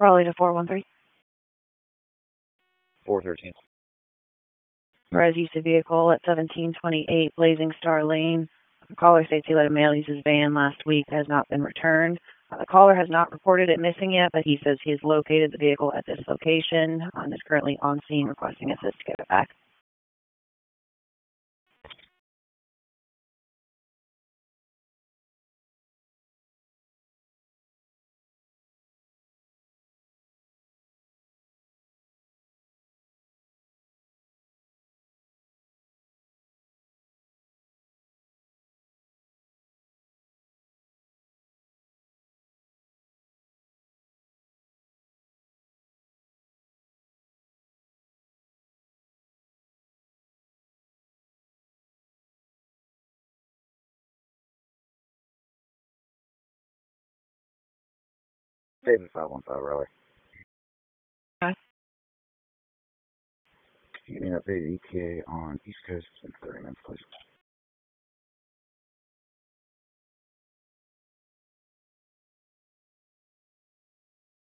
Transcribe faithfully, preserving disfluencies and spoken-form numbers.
Raleigh to four one three. four thirteen. Res used a vehicle at seventeen twenty-eight Blazing Star Lane. The caller states he let a male use his van last week. It has not been returned. Uh, the caller has not reported it missing yet, but he says he has located the vehicle at this location and is currently on scene requesting assist to get it back. Seven five one five Raleigh. Okay. Give me an updated E T A on East Coast in thirty minutes, please.